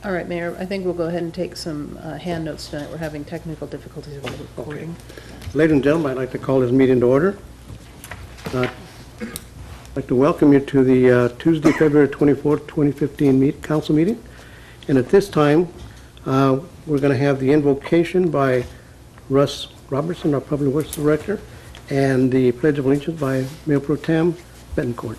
All right, Mayor, I think we'll go ahead and take some hand notes tonight. We're having technical difficulties with the recording. Ladies and gentlemen, I'd like to call this meeting to order. I'd like to welcome you to the Tuesday, February 24th, 2015 council meeting. And at this time, we're going to have the invocation by Russ Robertson, our Public Works Director, and the Pledge of Allegiance by Mayor Pro Tem Betancourt.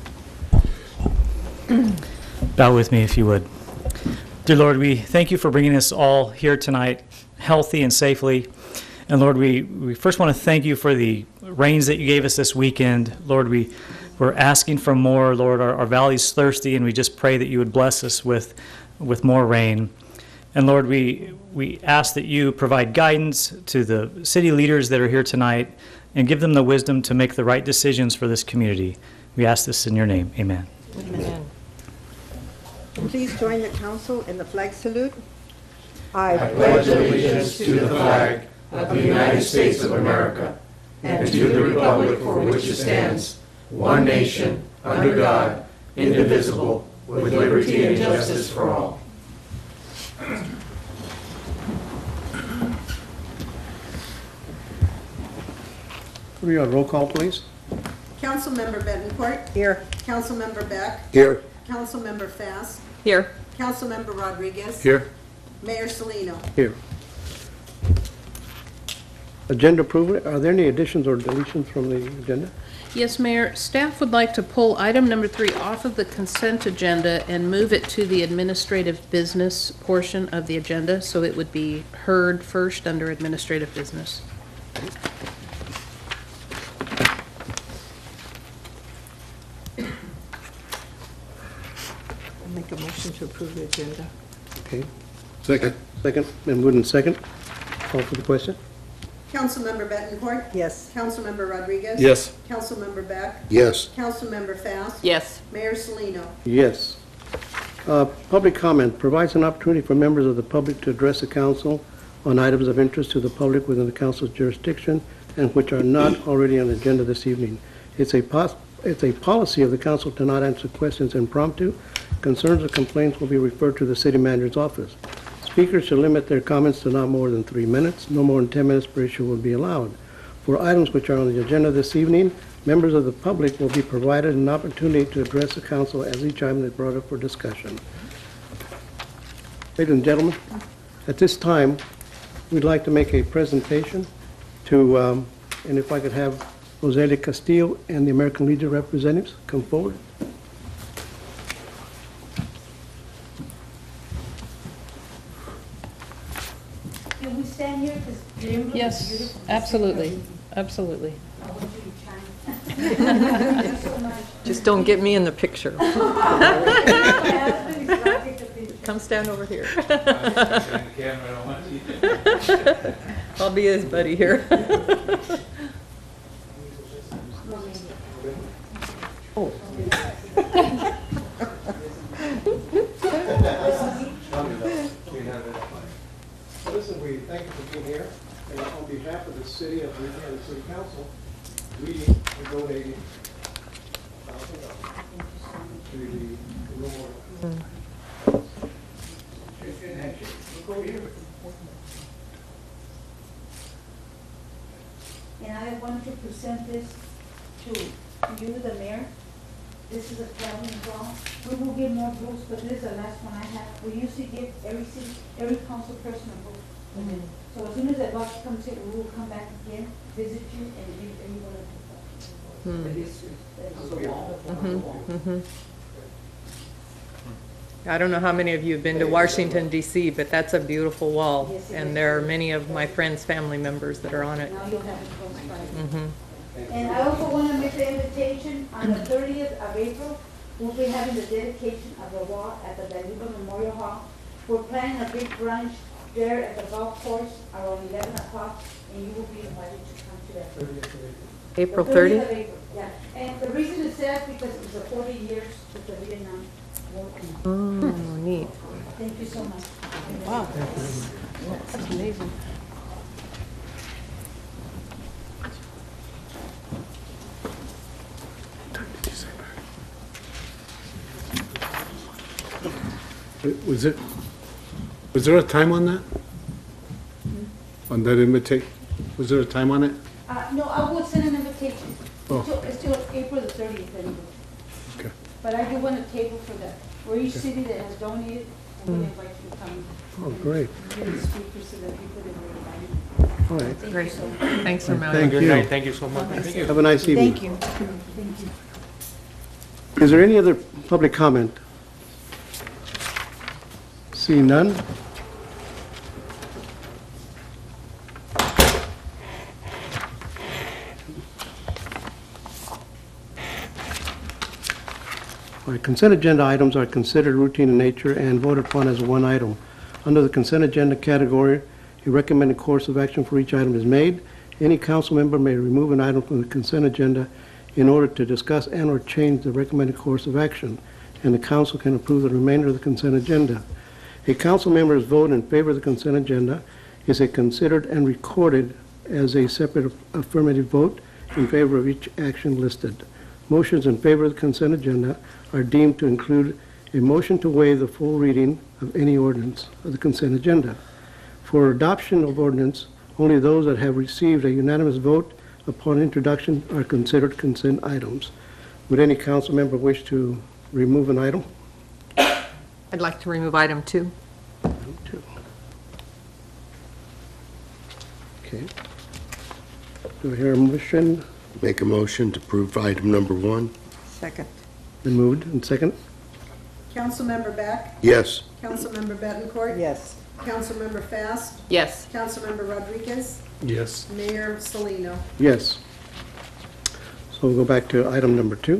Bow with me if you would. Dear Lord, we thank you for bringing us all here tonight healthy and safely. And Lord, we first want to thank you for the rains that you gave us this weekend. Lord, we're asking for more. Lord, our valley's thirsty, and we just pray that you would bless us with more rain. And Lord, we ask that you provide guidance to the city leaders that are here tonight and give them the wisdom to make the right decisions for this community. We ask this in your name. Amen. Amen. Please join the council in the flag salute. I pledge allegiance to the flag of the United States of America and to the republic for which it stands, one nation, under God, indivisible, with liberty and justice for all. Could we have a roll call, please? Councilmember Betancourt. Here. Councilmember Beck. Here. Councilmember Fast. Here. Councilmember Rodriguez. Here. Mayor Salino. Here. Agenda approval. Are there any additions or deletions from the agenda? Yes, Mayor, staff would like to pull item number 3 off of the consent agenda and move it to the administrative business portion of the agenda, so it would be heard first under administrative business. I'll make a motion to approve the agenda. Okay. Second. Second, and moved in second. Call for the question. Councilmember Betancourt. Yes. Councilmember Rodriguez. Yes. Councilmember Beck. Yes. Councilmember Fast. Yes. Mayor Salino. Yes. Public comment provides an opportunity for members of the public to address the council on items of interest to the public within the council's jurisdiction and which are not already on the agenda this evening. It's a policy of the council to not answer questions impromptu. Concerns or complaints will be referred to the city manager's office. Speakers should limit their comments to not more than 3 minutes. No more than 10 minutes per issue will be allowed. For items which are on the agenda this evening, members of the public will be provided an opportunity to address the council as each item is brought up for discussion. Ladies and gentlemen, at this time, we'd like to make a presentation to, and if I could have Rosalia Castillo and the American Legion representatives come forward. Can we stand here? Because the emblem is Yes, beautiful. absolutely, absolutely. I want you to chime. Thank you so much. Just don't get me in the picture. My husband is going to take the picture. Come stand over here. I'll be his buddy here. Oh. Listen, we thank you for being here. And on behalf of the city of Louisiana City Council, we are donating to the Memorial. And I want to present this to you, the mayor. This is a traveling ball. We will give more books, but this is the last one I have. We usually give every council person a book. So as soon as that box comes in, we will come back again, visit you, and give everyone a book. I don't know how many of you have been to Washington, D.C., but that's a beautiful wall. Yes, it And is. there are many of my friends' family members that are on it. Now you'll have it close by. And I also want to make the invitation, on the 30th of April, we'll be having the dedication of the wall at the Daluba Memorial Hall. We're planning a big brunch there at the golf course around 11 o'clock, and you will be invited to come to that. April The 30th 30th? of April, yeah. And the reason it's sad because it's the 40 years with the Vietnam War. Oh, neat. Thank you so much. Wow, that's amazing. Was it Was there a time on that? On that invitation? Was there a time on it? No, I will send an invitation. Oh. It's till April the 30th anyway. Okay. But I do want a table for that. For each city that has donated, I'm going to invite you to come. Oh, great. Give the speakers so that people that are invited. All right. Thank you Great. so much. Thanks, Romano. Thank Good you. night, thank you so much. Thank you. Have a nice evening. Thank you. Thank you. Is there any other public comment? See none? All right, consent agenda items are considered routine in nature and voted upon as one item. Under the consent agenda category, a recommended course of action for each item is made. Any council member may remove an item from the consent agenda in order to discuss and/or change the recommended course of action, and the council can approve the remainder of the consent agenda. A council member's vote in favor of the consent agenda is considered and recorded as a separate affirmative vote in favor of each action listed. Motions in favor of the consent agenda are deemed to include a motion to waive the full reading of any ordinance of the consent agenda. For adoption of ordinance, only those that have received a unanimous vote upon introduction are considered consent items. Would any council member wish to remove an item? I'd like to remove item 2. Two. Okay. Do I hear a motion? Make a motion to approve item number 1. Second. Been moved and second? Councilmember Beck? Yes. Councilmember Bettencourt? Yes. Councilmember Fast? Yes. Councilmember Rodriguez? Yes. Mayor Salino? Yes. So we'll go back to item number 2.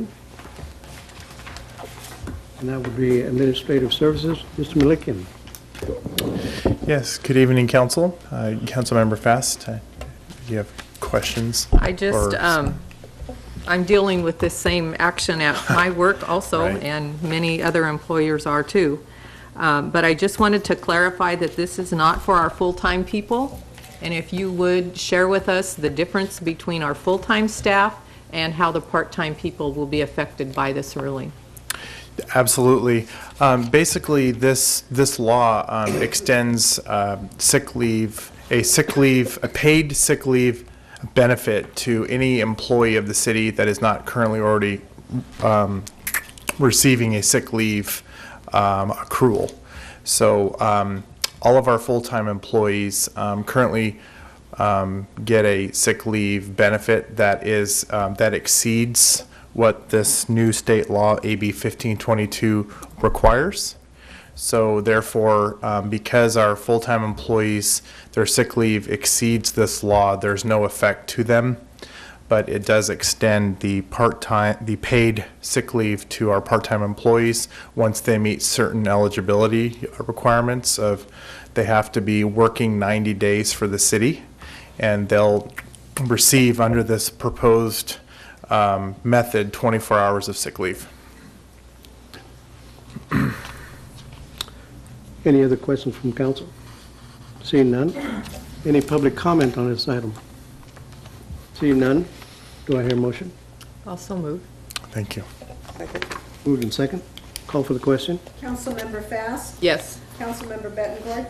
And that would be administrative services. Mr. Malikian. Yes, good evening, Council. Councilmember Fast, if you have questions? I just, or- I'm dealing with this same action at my work also, Right. and many other employers are too. But I just wanted to clarify that this is not for our full-time people. And if you would share with us the difference between our full-time staff and how the part-time people will be affected by this ruling. Absolutely. Basically, this law extends sick leave, a paid sick leave benefit to any employee of the city that is not currently already receiving a sick leave accrual. So all of our full-time employees currently get a sick leave benefit that is that exceeds what this new state law, AB 1522, requires. So therefore, because our full-time employees, their sick leave exceeds this law, there's no effect to them, but it does extend the paid sick leave to our part-time employees once they meet certain eligibility requirements of they have to be working 90 days for the city, and they'll receive under this proposed method 24 hours of sick leave. Any other questions from council? Seeing none. Any public comment on this item? Seeing none. Do I hear a motion? Also move. Thank you. Second. Moved and second. Call for the question. Councilmember Fast? Yes. Councilmember Bettencourt?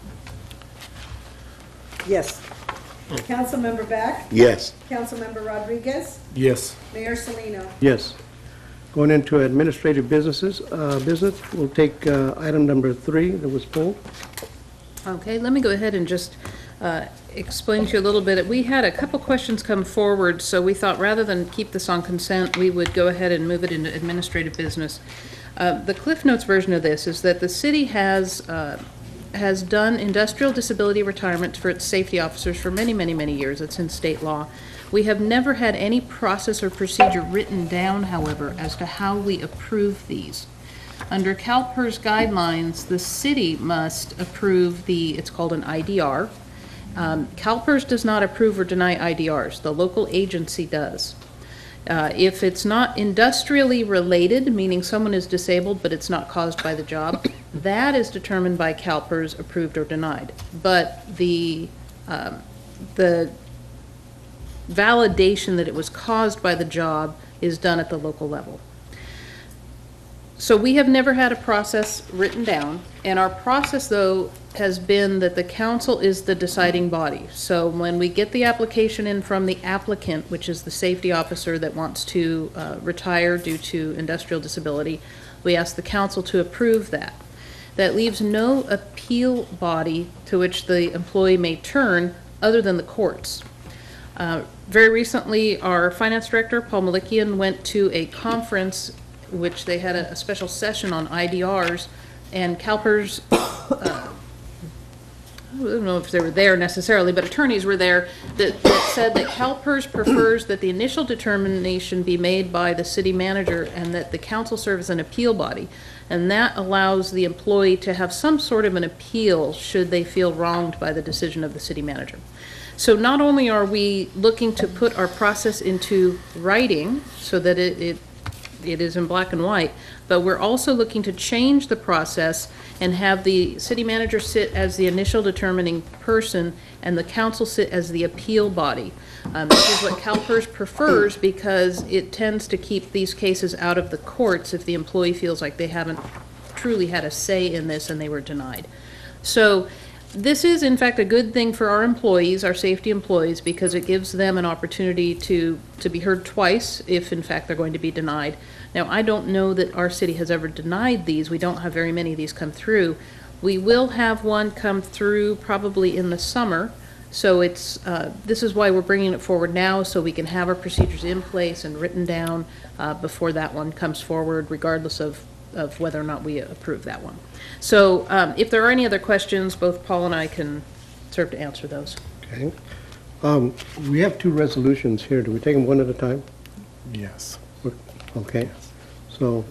Yes. Councilmember Beck? Yes. Councilmember Rodriguez? Yes. Mayor Salino? Yes. Going into administrative business, we'll take item number 3 that was pulled. Okay, let me go ahead and just explain to you a little bit. We had a couple questions come forward, so we thought rather than keep this on consent, we would go ahead and move it into administrative business. The Cliff Notes version of this is that the city has done industrial disability retirement for its safety officers for many, many, many years. It's in state law. We have never had any process or procedure written down, however, as to how we approve these. Under CalPERS guidelines, the city must approve it's called an IDR. CalPERS does not approve or deny IDRs. The local agency does. If it's not industrially related, meaning someone is disabled but it's not caused by the job, that is determined by CalPERS, approved or denied. But the validation that it was caused by the job is done at the local level. So we have never had a process written down, and our process, though, has been that the council is the deciding body. So when we get the application in from the applicant, which is the safety officer that wants to retire due to industrial disability, we ask the council to approve that. That leaves no appeal body to which the employee may turn other than the courts. Very recently, our finance director, Paul Malikian, went to a conference which they had a special session on IDRs, and CalPERS, I don't know if they were there necessarily, but attorneys were there that said that CalPERS prefers that the initial determination be made by the city manager and that the council serve as an appeal body. And that allows the employee to have some sort of an appeal should they feel wronged by the decision of the city manager. So not only are we looking to put our process into writing so that it is in black and white, but we're also looking to change the process and have the city manager sit as the initial determining person and the council sit as the appeal body. This is what CalPERS prefers because it tends to keep these cases out of the courts if the employee feels like they haven't truly had a say in this and they were denied. So this is, in fact, a good thing for our employees, our safety employees, because it gives them an opportunity to be heard twice if, in fact, they're going to be denied. Now, I don't know that our city has ever denied these. We don't have very many of these come through. We will have one come through probably in the summer. So it's this is why we're bringing it forward now, so we can have our procedures in place and written down before that one comes forward, regardless of whether or not we approve that one. So if there are any other questions, both Paul and I can serve to answer those. Okay. We have two resolutions here. Do we take them one at a time? Yes. Okay. So,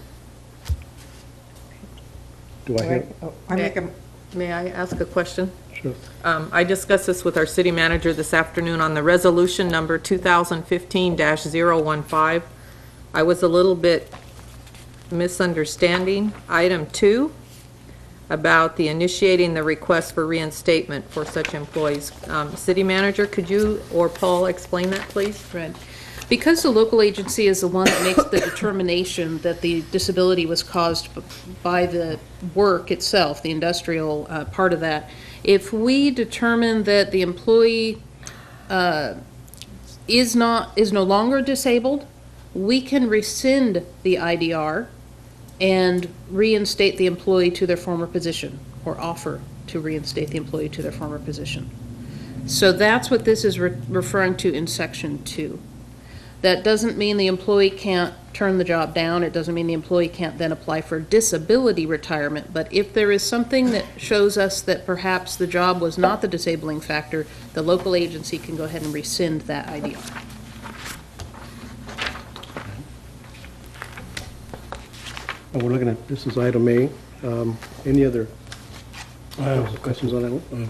do I hear? I make a, May I ask a question? Sure. I discussed this with our city manager this afternoon on the resolution number 2015-015. I was a little bit misunderstanding item 2 about the initiating the request for reinstatement for such employees. City manager, could you or Paul explain that, please? Right. Because the local agency is the one that makes the determination that the disability was caused by the work itself, the industrial part of that, if we determine that the employee is no longer disabled, we can rescind the IDR and reinstate the employee to their former position, or offer to reinstate the employee to their former position. So that's what this is referring to in section 2. That doesn't mean the employee can't turn the job down. It doesn't mean the employee can't then apply for disability retirement. But if there is something that shows us that perhaps the job was not the disabling factor, the local agency can go ahead and rescind that IDR. We're looking at, this is item A. Any other questions on that one?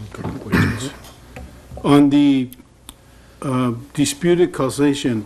On the disputed causation,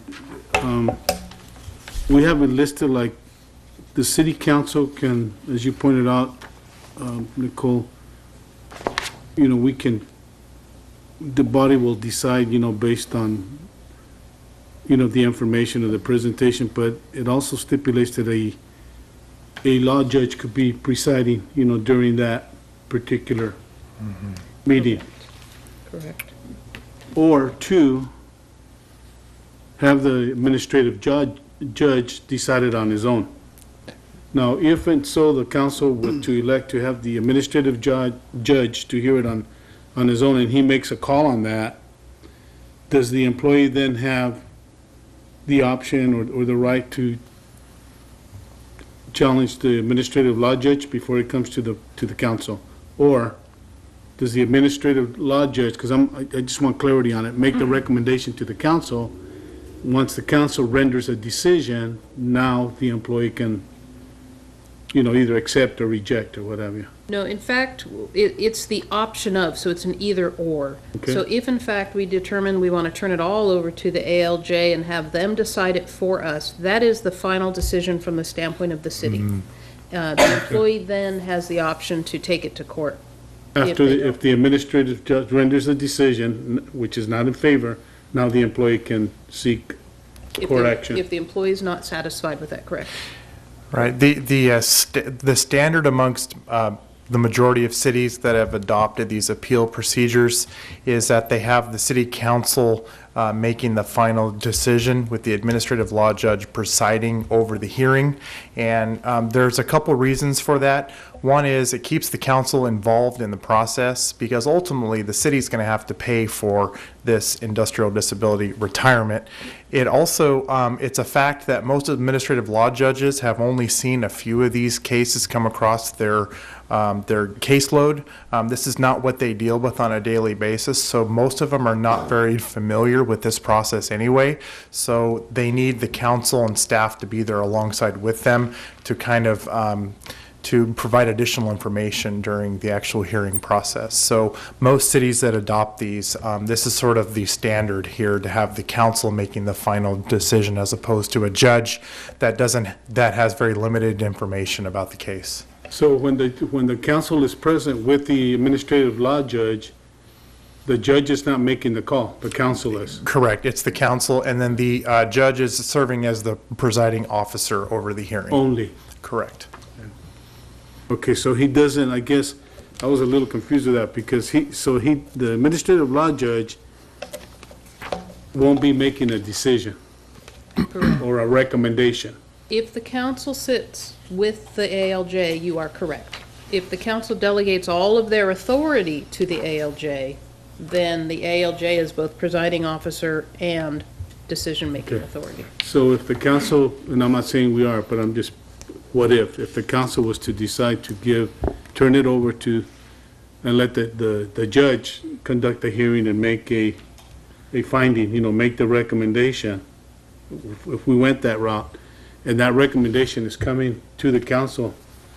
we have it listed like the city council can, as you pointed out, Nicole, we can, the body will decide, based on, the information of the presentation, but it also stipulates that a law judge could be presiding, during that particular meeting. Correct. Or 2, have the administrative judge decide it on his own. Now, if and so the council were to elect to have the administrative judge to hear it on his own, and he makes a call on that, does the employee then have the option or the right to challenge the administrative law judge before it comes to the council? Or does the administrative law judge, because I just want clarity on it, make the recommendation to the council? Once the council renders a decision, now the employee can, either accept or reject or whatever. No, in fact, it's the option of, so it's an either or. Okay. So if in fact we determine we want to turn it all over to the ALJ and have them decide it for us, that is the final decision from the standpoint of the city. The employee then has the option to take it to court. If the administrative judge renders a decision, which is not in favor, now the employee can seek court action. If the employee is not satisfied with that, correct. Right. The standard amongst the majority of cities that have adopted these appeal procedures is that they have the city council making the final decision with the administrative law judge presiding over the hearing. And there's a couple reasons for that. One is it keeps the council involved in the process because ultimately the city's going to have to pay for this industrial disability retirement. It also, it's a fact that most administrative law judges have only seen a few of these cases come across their caseload. This is not what they deal with on a daily basis, so most of them are not very familiar with this process anyway. So they need the council and staff to be there alongside with them to kind of to provide additional information during the actual hearing process. So most cities that adopt these, this is sort of the standard here to have the council making the final decision as opposed to a judge that has very limited information about the case. So when the council is present with the administrative law judge, the judge is not making the call, the council is. Correct. It's the council, and then the judge is serving as the presiding officer over the hearing. Only. Correct. Okay, so he doesn't, I guess, I was a little confused with that because the administrative law judge won't be making a decision or a recommendation. If the council sits with the ALJ, you are correct. If the council delegates all of their authority to the ALJ, then the ALJ is both presiding officer and decision-making authority. So if the council, and I'm not saying we are, but I'm just, what if the council was to decide to turn it over to, and let the judge conduct the hearing and make a finding, make the recommendation, if we went that route, and that recommendation is coming to the council,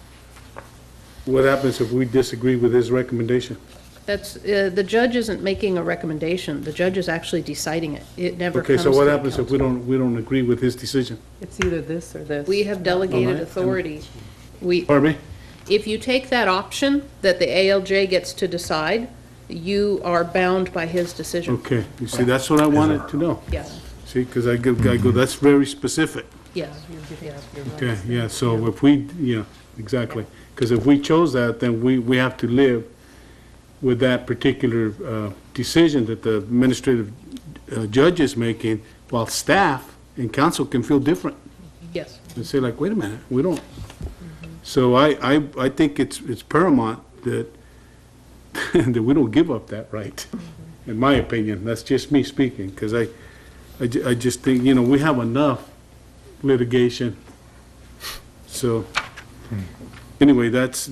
what happens if we disagree with his recommendation? That's, the judge isn't making a recommendation. The judge is actually deciding it. It never comes Okay, to so what the happens if council. we don't agree with his decision? It's either this or this. We have delegated Alright. authority. Pardon me? If you take that option that the ALJ gets to decide, you are bound by his decision. Okay, you see, that's what I wanted to know. Yes, See, because I go, that's very specific. yes. Okay, yeah, so if we, yeah, exactly. Because if we chose that, then we have to live with that particular decision that the administrative judge is making, while staff and council can feel different Yes. and say like, wait a minute, we don't. So I think it's paramount that, that we don't give up that right, in my opinion. That's just me speaking, because I just think, we have enough litigation. So, anyway, that's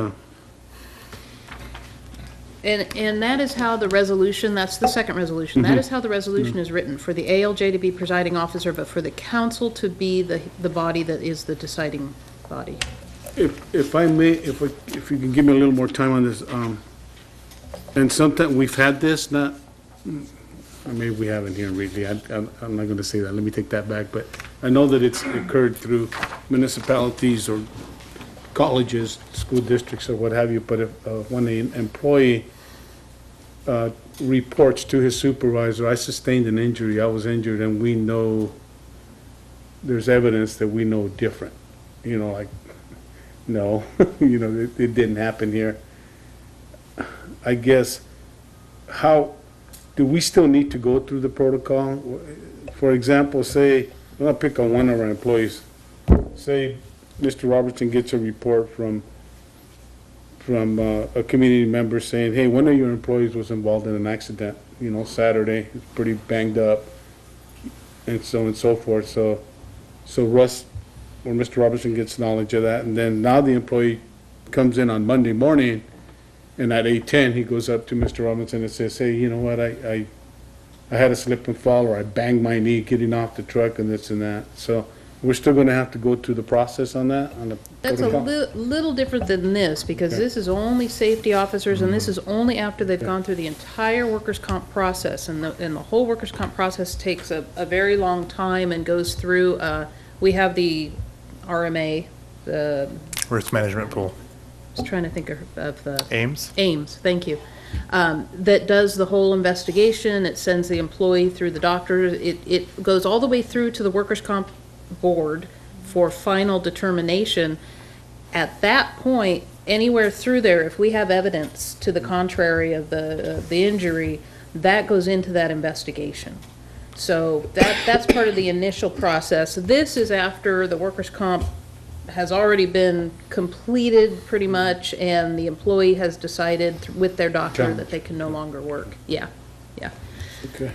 And that is how the resolution, that's the second resolution, that is how the resolution is written, for the ALJ to be presiding officer, but for the council to be the body that is the deciding body. If I may, if you can give me a little more time on this, and sometimes we've had this, not, maybe we haven't here in Reedley, I'm not gonna say that, let me take that back, but I know that it's occurred through municipalities or colleges, school districts or what have you, but if, when an employee reports to his supervisor, I sustained an injury, I was injured, and we know, there's evidence that we know different, like, no, it didn't happen here. I guess, how, do we still need to go through the protocol? For example, say, I'll pick on one of our employees, say Mr. Robertson gets a report from a community member saying, hey, one of your employees was involved in an accident, Saturday, it's pretty banged up, and so forth. So Russ, or Mr. Robertson gets knowledge of that, and then now the employee comes in on Monday morning, and at 8:10, he goes up to Mr. Robinson and says, hey, you know what, I had a slip and fall, or I banged my knee getting off the truck, and this and that. So we're still gonna have to go through the process on that, on the That's a protocol? little different than this, because Okay. this is only safety officers, and this is only after they've gone through the entire workers' comp process, and the whole workers' comp process takes a very long time and goes through, we have the RMA, the, Risk management pool. I was trying to think of the. Ames? Ames, thank you. That does the whole investigation, it sends the employee through the doctor, it goes all the way through to the workers' comp board for final determination. At that point, anywhere through there, if we have evidence to the contrary of the injury, that goes into that investigation. So that's part of the initial process. This is after the workers' comp has already been completed pretty much, and the employee has decided with their doctor that they can no longer work. Yeah, yeah. Okay.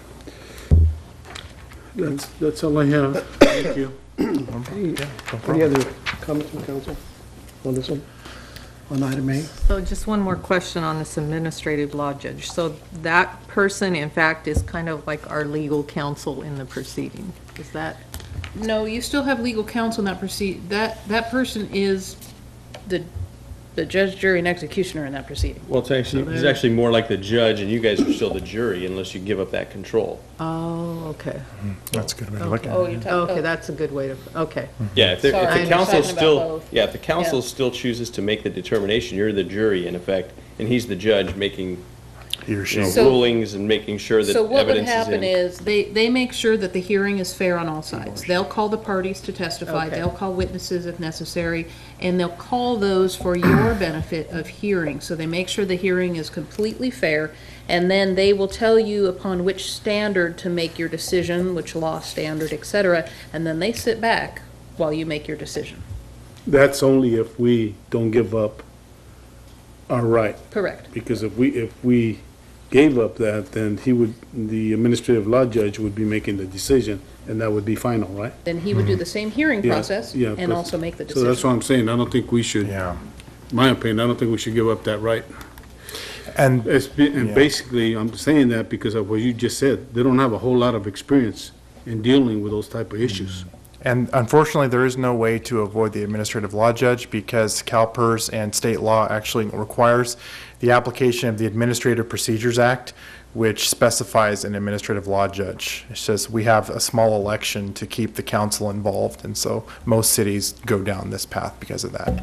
That's all I have. Thank you. Any other comments from council on this one, on item A? So just one more question on this administrative law judge. So that person, in fact, is kind of like our legal counsel in the proceeding. Is that? No, you still have legal counsel in that person is the judge, jury, and executioner in that proceeding. Well, he's actually more like the judge, and you guys are still the jury unless you give up that control. Oh, okay. That's a good way to look at Oh, it. you're talking. Okay, that's a good way to, okay. Yeah, if Sorry, the I'm council talking about still, both. yeah, if the council Yeah. still chooses to make the determination, you're the jury in effect, and he's the judge making, He or she. So- rulings and making sure that So what would evidence is happen in. is, they make sure that the hearing is fair on all sides. They'll call the parties to testify, Okay. they'll call witnesses if necessary, and they'll call those for your benefit of hearing. So they make sure the hearing is completely fair, and then they will tell you upon which standard to make your decision, which law standard, et cetera, and then they sit back while you make your decision. That's only if we don't give up our right. Correct. Because if we gave up that, then the administrative law judge would be making the decision, and that would be final, right? Then he would do the same hearing Yeah, process yeah, and but- also make the So that's decision. what I'm saying. I don't think we should, Yeah. my opinion, I don't think we should give up that right. And And Yeah. basically, I'm saying that because of what you just said. They don't have a whole lot of experience in dealing with those type of issues. And unfortunately, there is no way to avoid the administrative law judge because CalPERS and state law actually requires the application of the Administrative Procedures Act, which specifies an administrative law judge. It says we have a small election to keep the council involved, and so most cities go down this path because of that.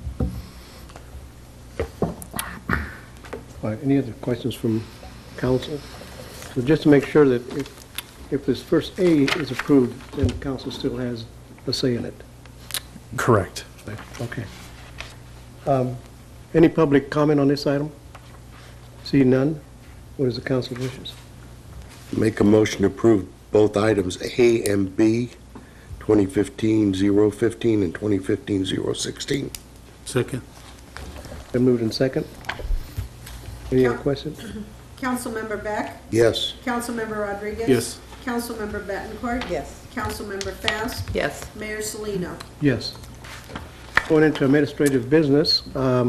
All right, any other questions from council? So just to make sure that if this first A is approved, then council still has a say in it. Correct. Okay. Any public comment on this item? See none? What is the council wishes? Make a motion to approve both items A and B, 2015-015 and 2015-016. Second. Been moved in second. Any other questions? Councilmember Beck? Yes. Councilmember Rodriguez? Yes. Councilmember Bettencourt? Yes. Councilmember Fast? Yes. Mayor Salino? Yes. Going into administrative business,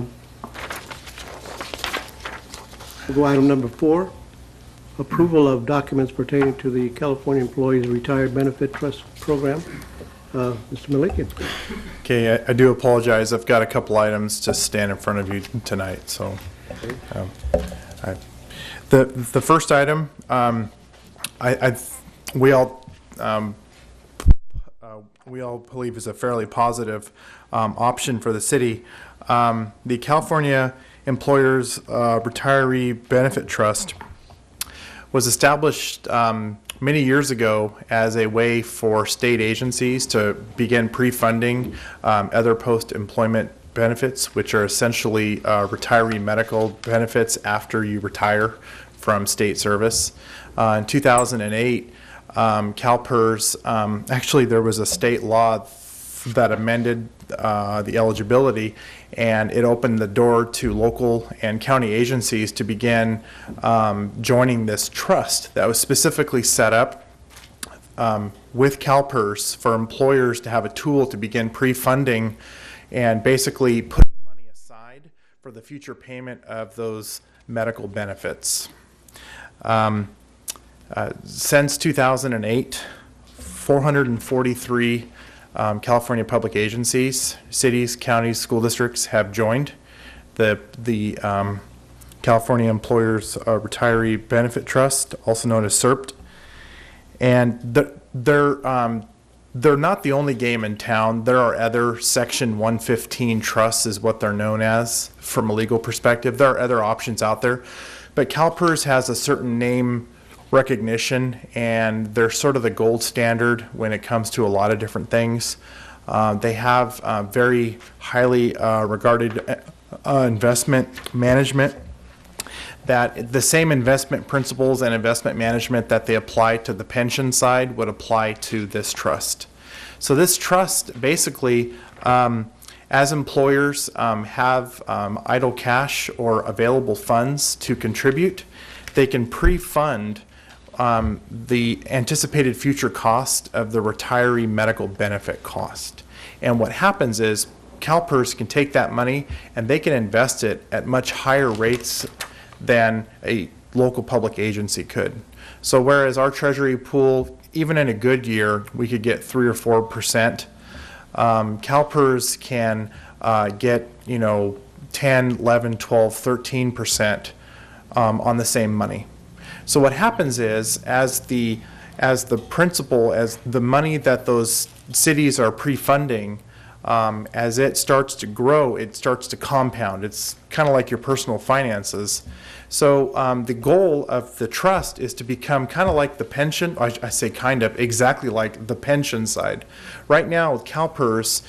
we'll go item number 4, approval of documents pertaining to the California Employees Retired Benefit Trust Program. Mr. Malikian. Okay, I do apologize. I've got a couple items to stand in front of you tonight, so. The first item, we all believe is a fairly positive option for the city. The California Employers Retiree Benefit Trust was established many years ago as a way for state agencies to begin pre-funding other post-employment benefits, which are essentially retiree medical benefits after you retire from state service. In 2008, CalPERS, actually there was a state law that amended the eligibility, and it opened the door to local and county agencies to begin joining this trust that was specifically set up with CalPERS for employers to have a tool to begin pre-funding and basically putting money aside for the future payment of those medical benefits. Since 2008, 443 California public agencies, cities, counties, school districts have joined the California Employers Retiree Benefit Trust, also known as CERPT. And they're not the only game in town. There are other Section 115 trusts is what they're known as from a legal perspective. There are other options out there. But CalPERS has a certain name recognition, and they're sort of the gold standard when it comes to a lot of different things. They have very highly regarded investment management, that the same investment principles and investment management that they apply to the pension side would apply to this trust. So this trust basically, as employers have idle cash or available funds to contribute, they can pre-fund the anticipated future cost of the retiree medical benefit cost. And what happens is CalPERS can take that money and they can invest it at much higher rates than a local public agency could. So whereas our treasury pool, even in a good year, we could get 3 or 4%, CalPERS can get 10, 11, 12, 13% on the same money. So what happens is, as the principal, as the money that those cities are pre-funding, as it starts to grow, it starts to compound. It's kind of like your personal finances. So the goal of the trust is to become kind of like the pension, I say kind of, exactly like the pension side. Right now with CalPERS,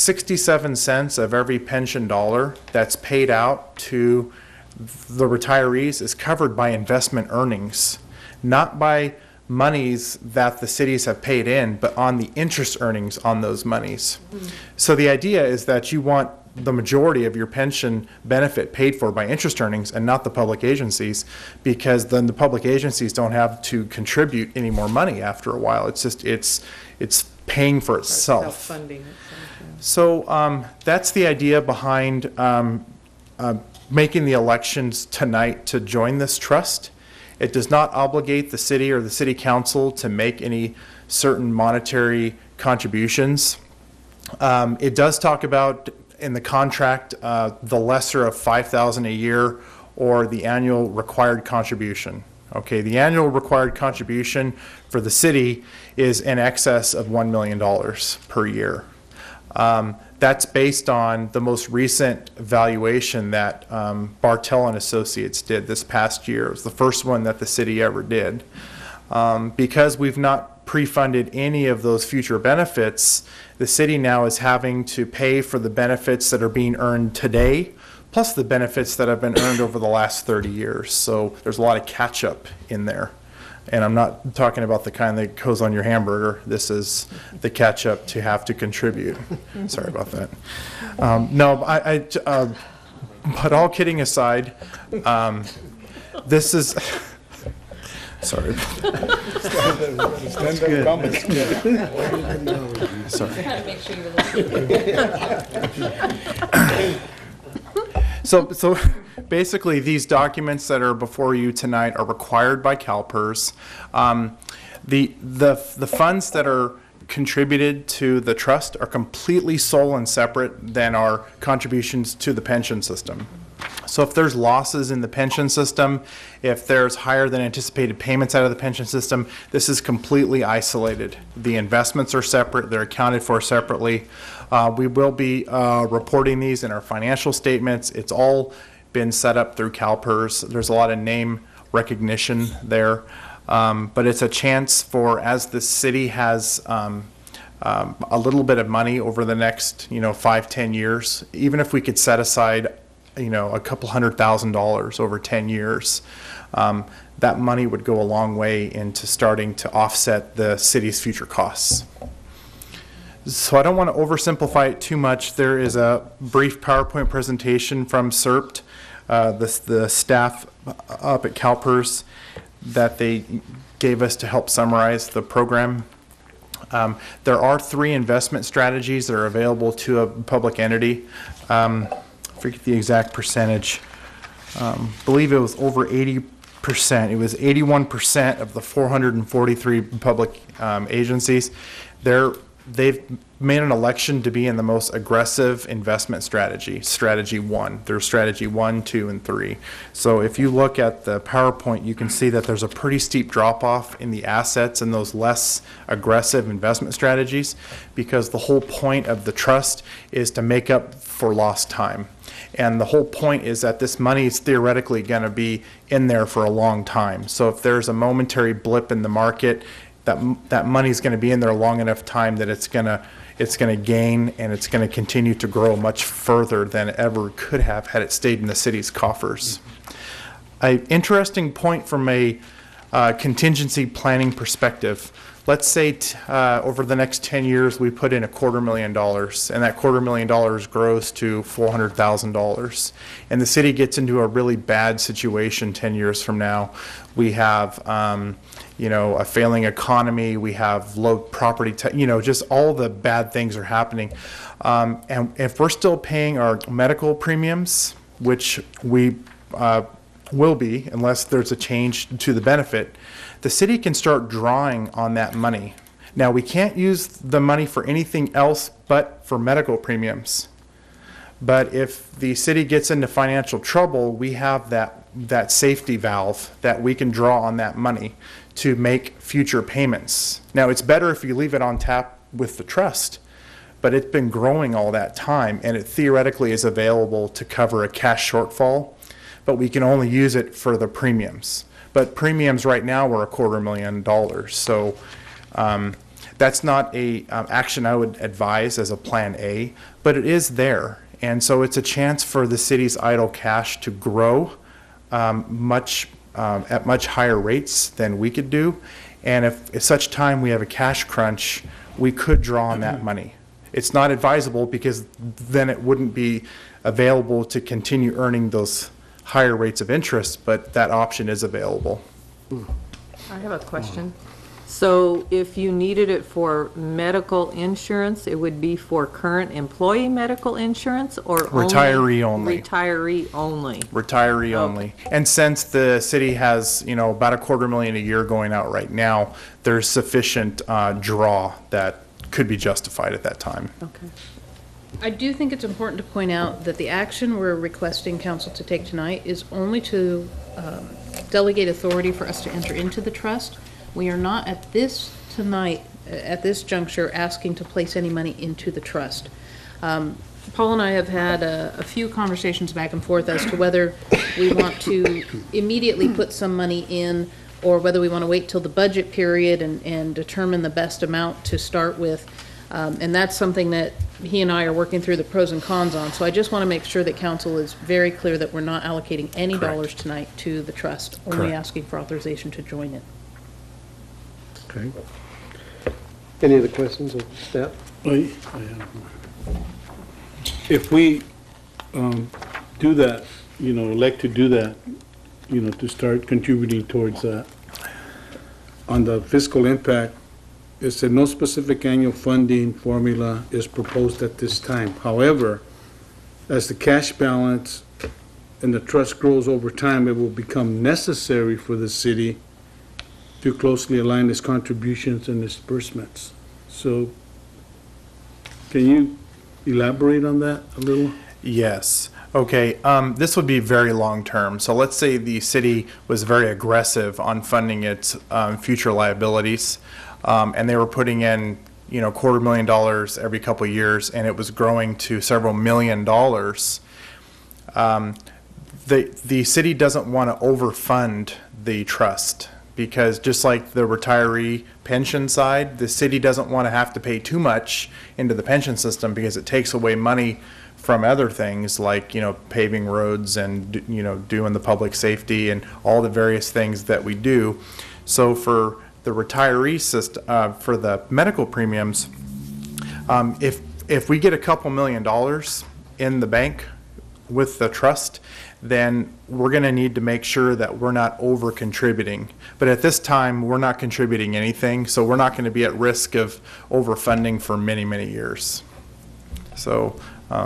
67 cents of every pension dollar that's paid out to the retirees is covered by investment earnings, not by monies that the cities have paid in, but on the interest earnings on those monies. So the idea is that you want the majority of your pension benefit paid for by interest earnings and not the public agencies, because then the public agencies don't have to contribute any more money after a while. It's just, it's paying for itself. Self-funding itself, yeah. So that's the idea behind making the elections tonight to join this trust. It does not obligate the city or the city council to make any certain monetary contributions. It does talk about in the contract the lesser of $5,000 a year or the annual required contribution. Okay, the annual required contribution for the city is in excess of $1 million per year. That's based on the most recent valuation that Bartel and Associates did this past year. It was the first one that the city ever did. Because we've not pre-funded any of those future benefits, the city now is having to pay for the benefits that are being earned today, plus the benefits that have been earned over the last 30 years. So there's a lot of catch-up in there. And I'm not talking about the kind that goes on your hamburger. This is the catch-up to have to contribute. Sorry about that. But all kidding aside, this is, sorry. That's good. Sorry. Trying to make sure you're listening. So basically, these documents that are before you tonight are required by CalPERS. The funds that are contributed to the trust are completely sole and separate than our contributions to the pension system. So if there's losses in the pension system, if there's higher than anticipated payments out of the pension system, this is completely isolated. The investments are separate, they're accounted for separately. We will be reporting these in our financial statements. It's all been set up through CalPERS. There's a lot of name recognition there. But it's a chance for, as the city has a little bit of money over the next 5-10 years, even if we could set aside a couple $100,000 over 10 years, that money would go a long way into starting to offset the city's future costs. So I don't want to oversimplify it too much. There is a brief PowerPoint presentation from CERPT, the staff up at CalPERS, that they gave us to help summarize the program. There are 3 investment strategies that are available to a public entity. I forget the exact percentage. I believe it was over 80%. It was 81% of the 443 public agencies. They've made an election to be in the most aggressive investment strategy, strategy 1. There's strategy 1, 2, and 3. So if you look at the PowerPoint, you can see that there's a pretty steep drop-off in the assets in those less aggressive investment strategies, because the whole point of the trust is to make up for lost time. And the whole point is that this money is theoretically going to be in there for a long time. So if there's a momentary blip in the market, that money is going to be in there long enough time that it's going to it's going to gain, and it's going to continue to grow much further than it ever could have had it stayed in the city's coffers. An interesting point from a contingency planning perspective. Let's say over the next 10 years we put in $250,000, and that $250,000 grows to $400,000, and the city gets into a really bad situation 10 years from now. We have a failing economy, we have low property, just all the bad things are happening. And if we're still paying our medical premiums, which we will be unless there's a change to the benefit, the city can start drawing on that money. Now, we can't use the money for anything else but for medical premiums. But if the city gets into financial trouble, we have that safety valve that we can draw on that money to make future payments. Now, it's better if you leave it on tap with the trust, but it's been growing all that time, and it theoretically is available to cover a cash shortfall, but we can only use it for the premiums. But premiums right now are $250,000, so that's not a action I would advise as a plan A, but it is there. And so it's a chance for the city's idle cash to grow at much higher rates than we could do. And if at such time we have a cash crunch, we could draw on that money. It's not advisable because then it wouldn't be available to continue earning those higher rates of interest, but that option is available. I have a question. So if you needed it for medical insurance, it would be for current employee medical insurance or Retiree only. Retiree only. Retiree only. And since the city has, about $250,000 a year going out right now, there's sufficient draw that could be justified at that time. Okay. I do think it's important to point out that the action we're requesting council to take tonight is only to delegate authority for us to enter into the trust. We are not at this juncture, asking to place any money into the trust. Paul and I have had a few conversations back and forth as to whether we want to immediately put some money in or whether we want to wait till the budget period and determine the best amount to start with. And that's something that he and I are working through the pros and cons on. So I just want to make sure that council is very clear that we're not allocating any dollars tonight to the trust, only asking for authorization to join it. Okay. Any other questions of staff? I have one. If we do that, elect to do that, to start contributing towards that, on the fiscal impact, it said no specific annual funding formula is proposed at this time. However, as the cash balance and the trust grows over time, it will become necessary for the city to closely align its contributions and disbursements. So, can you elaborate on that a little? Yes. Okay, this would be very long-term. So let's say the city was very aggressive on funding its future liabilities, and they were putting in, $250,000 every couple of years, and it was growing to several $1 million. The city doesn't want to overfund the trust because just like the retiree pension side, the city doesn't want to have to pay too much into the pension system because it takes away money from other things like, paving roads and, doing the public safety and all the various things that we do. So for the retiree system, for the medical premiums, if we get a couple $1 million in the bank with the trust, then we're going to need to make sure that we're not over contributing. But at this time, we're not contributing anything, so we're not going to be at risk of overfunding for many, many years. So,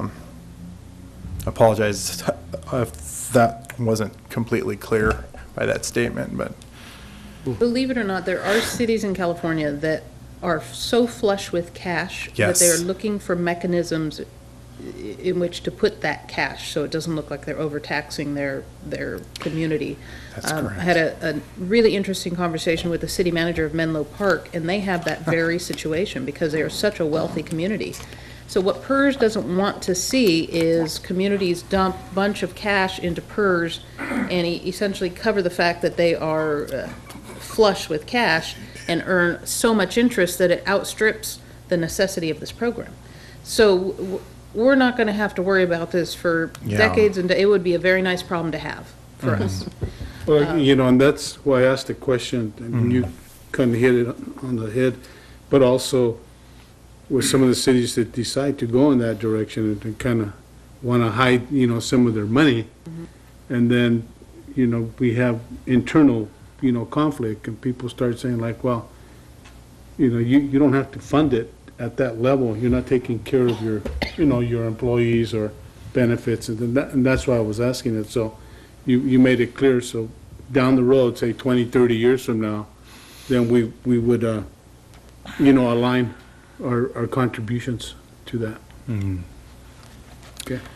apologize if that wasn't completely clear by that statement, but. Believe it or not, there are cities in California that are so flush with cash that they are looking for mechanisms in which to put that cash so it doesn't look like they're overtaxing their community. That's correct. I had a really interesting conversation with the city manager of Menlo Park, and they have that very situation because they are such a wealthy community. So what PERS doesn't want to see is communities dump a bunch of cash into PERS and essentially cover the fact that they are flush with cash and earn so much interest that it outstrips the necessity of this program. So we're not going to have to worry about this for decades, and it would be a very nice problem to have for us. Well, and that's why I asked the question, and you kind of hit it on the head, but also with some of the cities that decide to go in that direction and kind of want to hide, some of their money, and then, we have internal, conflict, and people start saying like, well, you don't have to fund it at that level. You're not taking care of your, your employees or benefits, and that's why I was asking it. So you made it clear, so down the road, say 20, 30 years from now, then we would, align our contributions to that. Okay.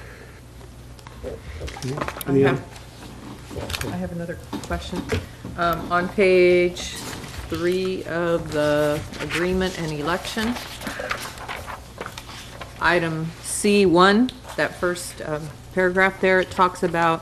I have another question. On page 3 of the agreement and election, item C1, that first paragraph there, it talks about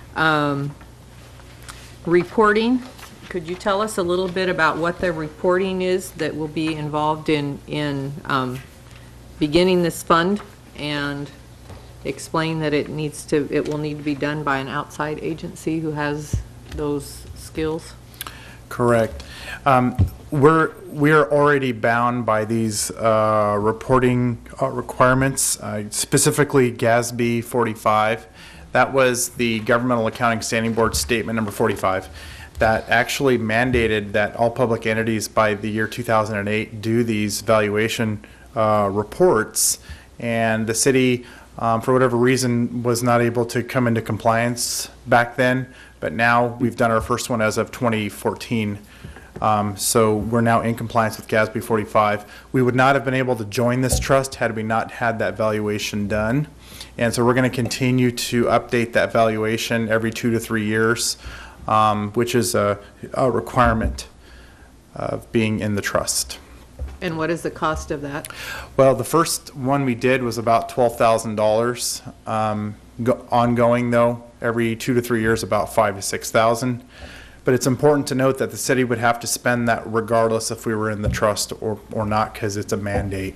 reporting. Could you tell us a little bit about what the reporting is that will be involved in beginning this fund, and explain that it will need to be done by an outside agency who has those skills? Correct. We're already bound by these reporting requirements, specifically GASB 45. That was the Governmental Accounting Standing Board Statement number 45 that actually mandated that all public entities by the year 2008 do these valuation reports, and the city, for whatever reason, was not able to come into compliance back then, but now we've done our first one as of 2014. So we're now in compliance with GASB 45. We would not have been able to join this trust had we not had that valuation done. And so we're going to continue to update that valuation every 2 to 3 years, which is a requirement of being in the trust. And what is the cost of that? Well, the first one we did was about $12,000. Ongoing, though, every 2 to 3 years, about $5,000 to $6,000. But it's important to note that the city would have to spend that regardless if we were in the trust or not, because it's a mandate.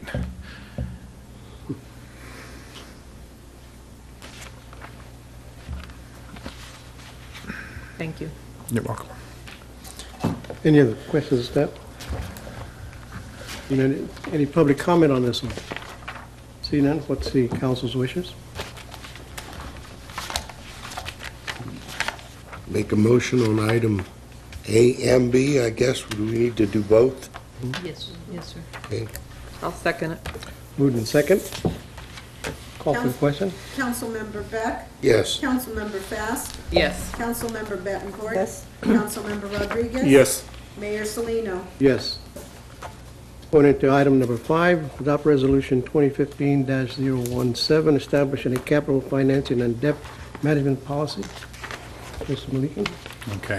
Thank you. You're welcome. Any other questions, Steph? Any public comment on this one? See none, what's the council's wishes? Make a motion on item A and B, I guess. Do we need to do both? Yes, sir. Okay. I'll second it. Moved in second. Call for the question? Councilmember Beck? Yes. Councilmember Fast? Yes. Councilmember Bettencourt? Yes. Councilmember Rodriguez? Yes. Mayor Salino? Yes. Going into item number 5, adopt resolution 2015-017, establishing a capital financing and debt management policy. Mr. Malikian? Okay.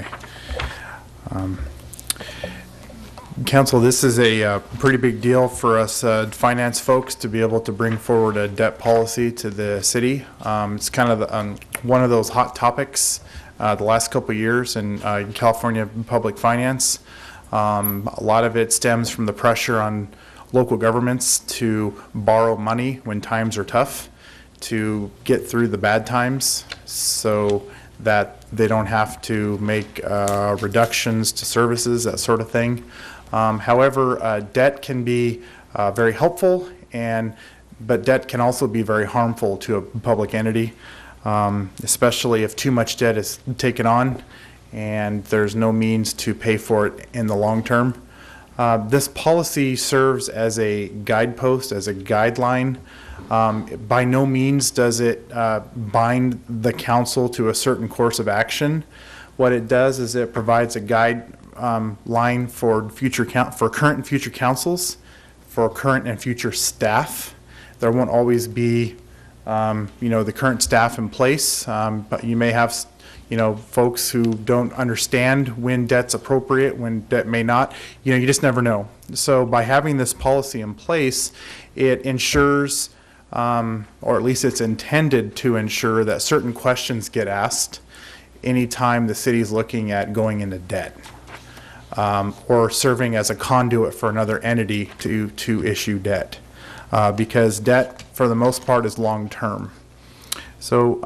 Council, this is a pretty big deal for us finance folks to be able to bring forward a debt policy to the city. It's kind of one of those hot topics the last couple of years in California public finance. A lot of it stems from the pressure on local governments to borrow money when times are tough to get through the bad times, so that they don't have to make reductions to services, that sort of thing. However, debt can be very helpful, but debt can also be very harmful to a public entity, especially if too much debt is taken on and there's no means to pay for it in the long term. This policy serves as a guidepost, as a guideline. By no means does it bind the council to a certain course of action. What it does is it provides a guideline for current and future councils, for current and future staff. There won't always be, the current staff in place, but you may have, folks who don't understand when debt's appropriate, when debt may not. You just never know. So by having this policy in place, it ensures, or at least it's intended to ensure, that certain questions get asked anytime the city's looking at going into debt. or serving as a conduit for another entity to issue debt, because debt, for the most part, is long-term. So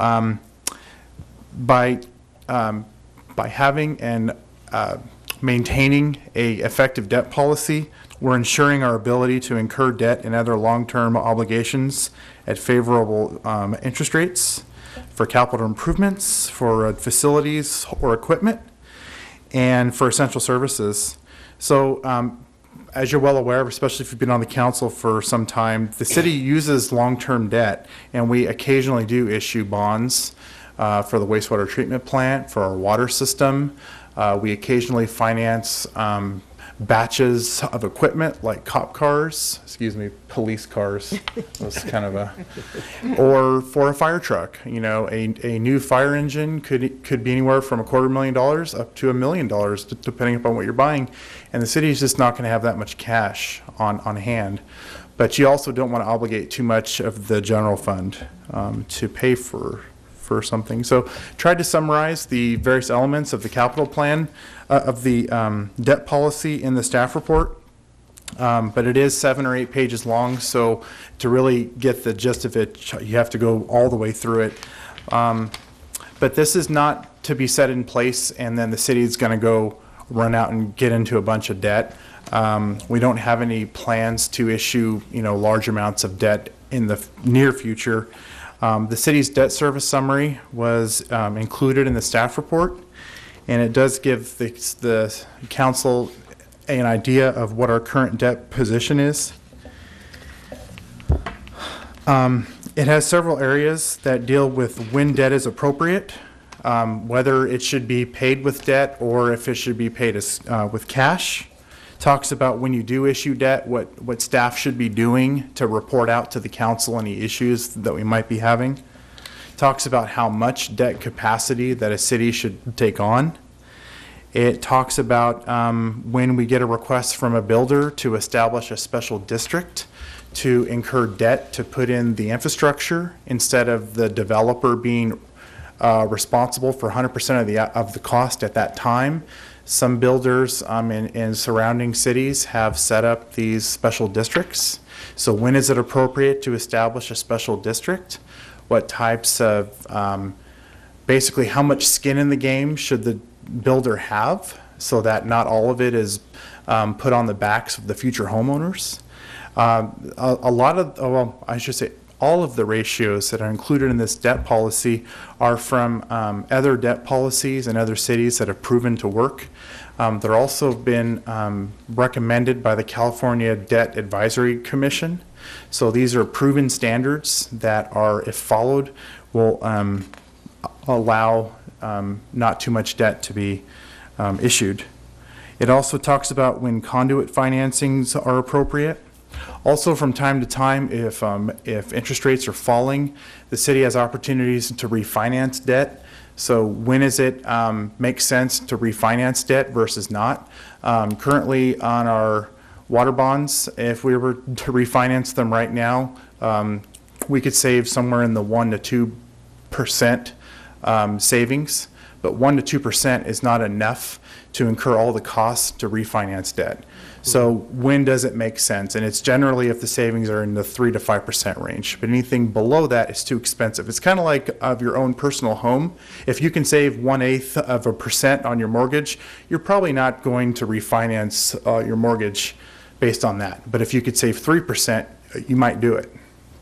by having and maintaining a effective debt policy, we're ensuring our ability to incur debt and other long-term obligations at favorable interest rates for capital improvements, for facilities or equipment, and for essential services. So as you're well aware, especially if you've been on the council for some time, the city uses long-term debt, and we occasionally do issue bonds for the wastewater treatment plant, for our water system. We occasionally finance batches of equipment like cop cars, police cars, was kind of a, or for a fire truck. You know, a new fire engine could be anywhere from $250,000 up to $1 million, depending upon what you're buying. And the city is just not going to have that much cash on hand. But you also don't want to obligate too much of the general fund to pay for something. So tried to summarize the various elements of the capital plan, of the debt policy in the staff report, but it is 7 or 8 pages long, so to really get the gist of it, you have to go all the way through it. But this is not to be set in place and then the city is going to go run out and get into a bunch of debt. We don't have any plans to issue, large amounts of debt in the near future. The city's debt service summary was included in the staff report, and it does give the council an idea of what our current debt position is. It has several areas that deal with when debt is appropriate, whether it should be paid with debt or if it should be paid with cash. Talks about when you do issue debt, what staff should be doing to report out to the council any issues that we might be having. Talks about how much debt capacity that a city should take on. It talks about when we get a request from a builder to establish a special district to incur debt to put in the infrastructure instead of the developer being responsible for 100% of the cost at that time. Some builders in surrounding cities have set up these special districts. So when is it appropriate to establish a special district? What types of, basically how much skin in the game should the builder have so that not all of it is put on the backs of the future homeowners? A lot of, well, I should say, all of the ratios that are included in this debt policy are from other debt policies in other cities that have proven to work. They're also been recommended by the California Debt Advisory Commission. So these are proven standards that are, if followed, will allow not too much debt to be issued. It also talks about when conduit financings are appropriate. Also, from time to time, if interest rates are falling, the city has opportunities to refinance debt. So when does it make sense to refinance debt versus not? Currently on our water bonds, if we were to refinance them right now, we could save somewhere in the 1 to 2% savings, but 1 to 2% is not enough to incur all the costs to refinance debt. So when does it make sense? And it's generally if the savings are in the 3 to 5% range, but anything below that is too expensive. It's kind of like of your own personal home. If you can save 1/8% on your mortgage, you're probably not going to refinance your mortgage based on that. But if you could save 3%, you might do it.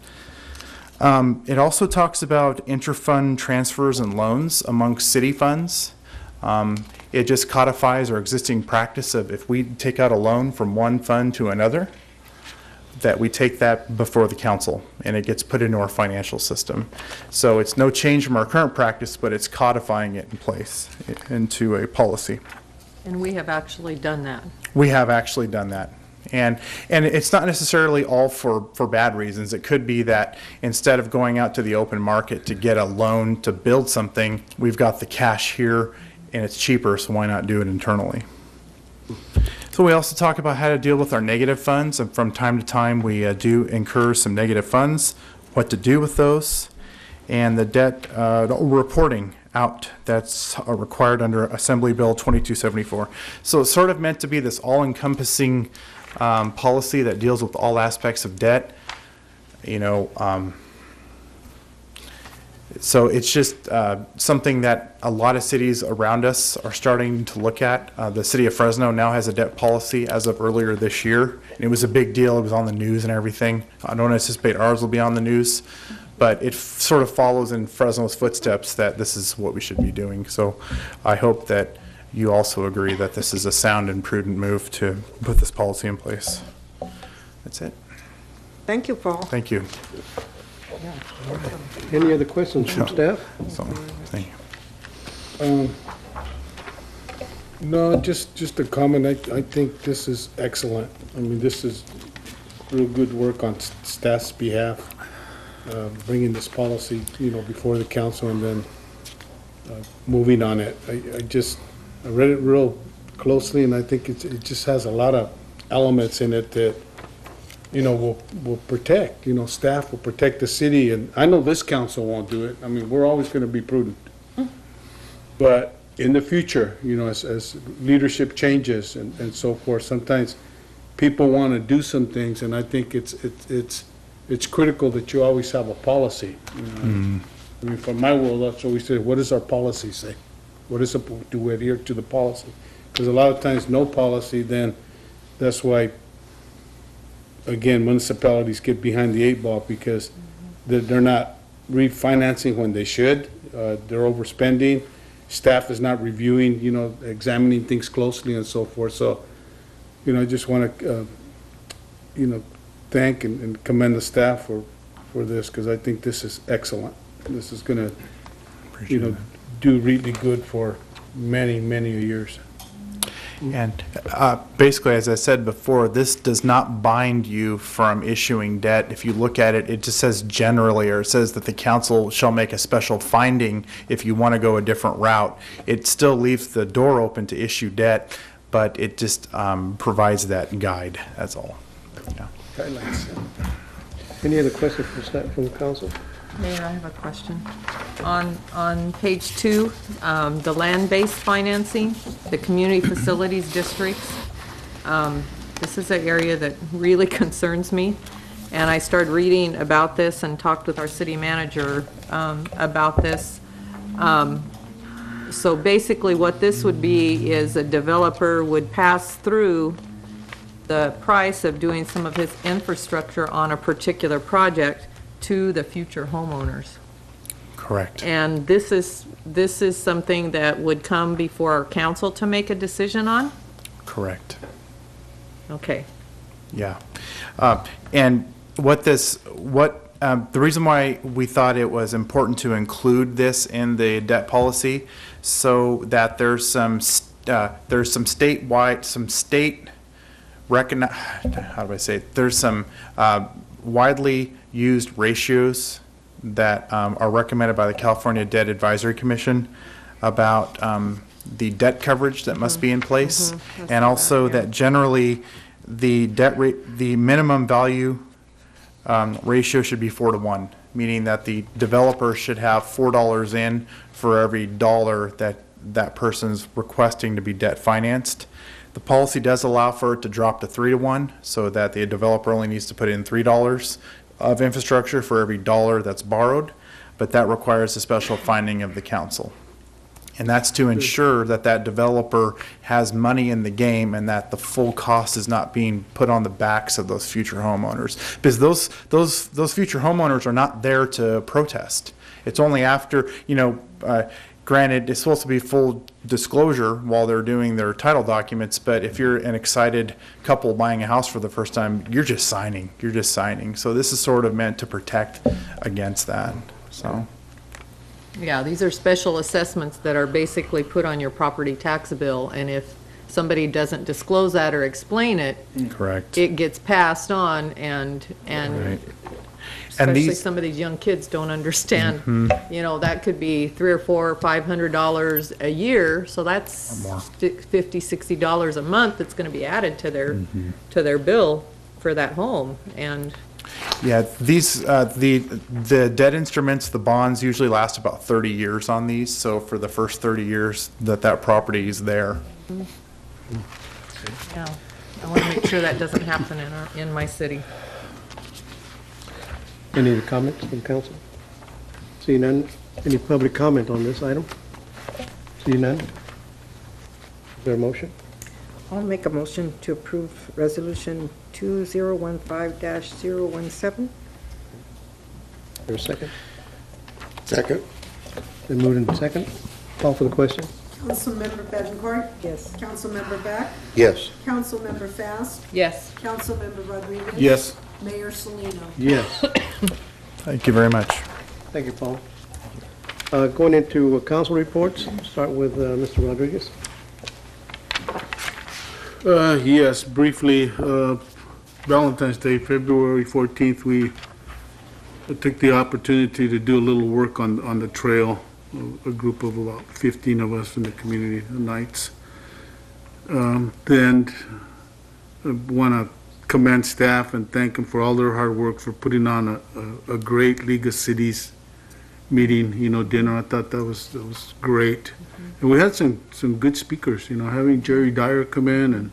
It also talks about interfund transfers and loans amongst city funds. It just codifies our existing practice of if we take out a loan from one fund to another, that we take that before the council and it gets put into our financial system. So it's no change from our current practice, but it's codifying it in place into a policy. And we have actually done that. We have actually done that. And it's not necessarily all for bad reasons. It could be that instead of going out to the open market to get a loan to build something, we've got the cash here and it's cheaper, so why not do it internally? So we also talk about how to deal with our negative funds, and from time to time we do incur some negative funds, what to do with those, and the debt reporting out that's required under Assembly Bill 2274. So it's sort of meant to be this all-encompassing policy that deals with all aspects of debt. You know, so it's just something that a lot of cities around us are starting to look at. The city of Fresno now has a debt policy as of earlier this year. And it was a big deal. It was on the news and everything. I don't anticipate ours will be on the news, but it sort of follows in Fresno's footsteps that this is what we should be doing. So I hope that you also agree that this is a sound and prudent move to put this policy in place. That's it. Thank you, Paul. Thank you. Any other questions from staff? So, thank you. No, just a comment. I think this is excellent. I mean, this is real good work on staff's behalf, bringing this policy, you know, before the council and then moving on it. I read it real closely, and I think it just has a lot of elements in it that, you know, will protect, you know, staff will protect the city. And I know this council won't do it. I mean, we're always going to be prudent. But in the future, you know, as leadership changes and so forth, sometimes people want to do some things, and I think it's critical that you always have a policy. You know? I mean, from my world, that's what we say. What does our policy say? What is it? Do we adhere to the policy? Because a lot of times, no policy. Then that's why, again, municipalities get behind the 8 ball because they're not refinancing when they should. They're overspending. Staff is not reviewing, you know, examining things closely and so forth. So, you know, I just want to, you know, thank and commend the staff for this, because I think this is excellent. This is going to, you know, do really good for many, many years. And basically, as I said before, this does not bind you from issuing debt. If you look at it, it just says generally, or it says that the council shall make a special finding if you want to go a different route. It still leaves the door open to issue debt, but it just provides that guide. That's all. Yeah. Any other questions from staff, from the council? Mayor, I have a question. On page 2, the land-based financing, the community facilities districts, this is an area that really concerns me. And I started reading about this and talked with our city manager about this. So basically what this would be is a developer would pass through the price of doing some of his infrastructure on a particular project to the future homeowners. Correct. And this is something that would come before our council to make a decision on? Correct. Okay. Yeah. And the reason why we thought it was important to include this in the debt policy, so that there's some widely used ratios that are recommended by the California Debt Advisory Commission about the debt coverage that must be in place, and also that generally the the minimum value ratio should be 4-to-1, meaning that the developer should have $4 in for every dollar that person's requesting to be debt financed. The policy does allow for it to drop to 3-to-1, so that the developer only needs to put in $3 of infrastructure for every dollar that's borrowed, but that requires a special finding of the council. And that's to ensure that that developer has money in the game and that the full cost is not being put on the backs of those future homeowners. Because those future homeowners are not there to protest. It's only after, you know, granted, it's supposed to be full disclosure while they're doing their title documents, but if you're an excited couple buying a house for the first time, you're just signing. You're just signing. So this is sort of meant to protect against that. So. Yeah, these are special assessments that are basically put on your property tax bill, and if somebody doesn't disclose that or explain it, correct, it gets passed on, and right. Especially some of these young kids don't understand, you know, that could be $300 or $400 or $500 a year, so that's $50, $60 a month that's going to be added to their bill for that home. And Yeah, these, the debt instruments, the bonds usually last about 30 years on these, so for the first 30 years that property is there. Yeah, I want to make sure that doesn't happen in my city. Any other comments from council? Seeing none, any public comment on this item? Seeing none? Is there a motion? I'll make a motion to approve Resolution 2015-017. Is there a second? Second? Then moved in second. Call for the question. Councilmember Bettencourt? Yes. Councilmember Beck? Yes. Councilmember Fast? Yes. Councilmember Rodriguez? Yes. Mayor Salino? Yes. Thank you very much. Thank you, Paul. Going into council reports, start with Mr. Rodriguez. Yes, briefly, Valentine's Day, February 14th, we took the opportunity to do a little work on the trail, a group of about 15 of us in the community, Knights. Then I want to commend staff and thank them for all their hard work for putting on a great League of Cities meeting, dinner. I thought that was great. And we had some good speakers, having Jerry Dyer come in and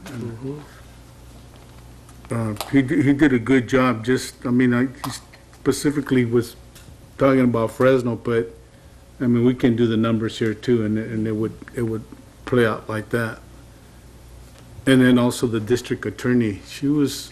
he did a good job. He specifically was talking about Fresno, but we can do the numbers here too, and it would play out like that. And then also the district attorney, she was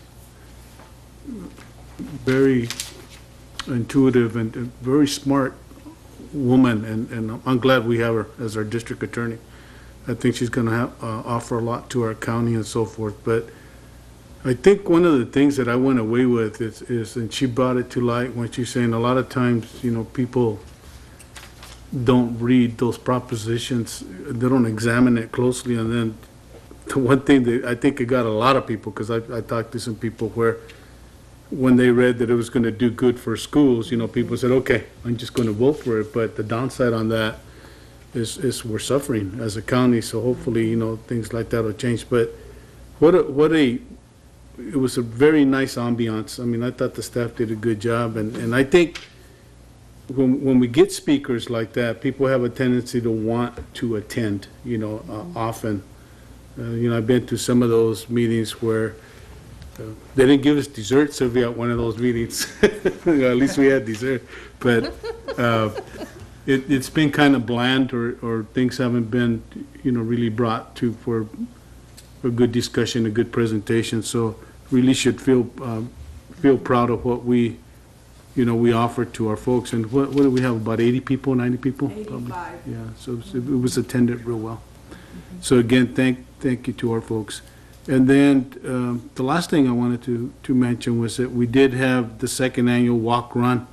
very intuitive and very smart woman, and I'm glad we have her as our district attorney. I think she's going to offer a lot to our county and so forth. But I think one of the things that I went away with is, and she brought it to light when she's saying a lot of times, people don't read those propositions, they don't examine it closely, and then the one thing that I think it got a lot of people, because I talked to some people where when they read that it was going to do good for schools, people said, okay, I'm just going to vote for it. But the downside on that is we're suffering as a county. So hopefully, things like that will change. But it was a very nice ambiance. I thought the staff did a good job. And I think when we get speakers like that, people have a tendency to want to attend, often. I've been to some of those meetings where they didn't give us dessert, Sylvia, at one of those meetings. At least we had dessert. But it's been kind of bland, or things haven't been, really brought to for a good discussion, a good presentation. So really should feel proud of what we offer to our folks. And what do we have, about 80 people, 90 people? 85. Yeah, so it was attended real well. So again, thank you to our folks. And then the last thing I wanted to mention was that we did have the second annual walk-run.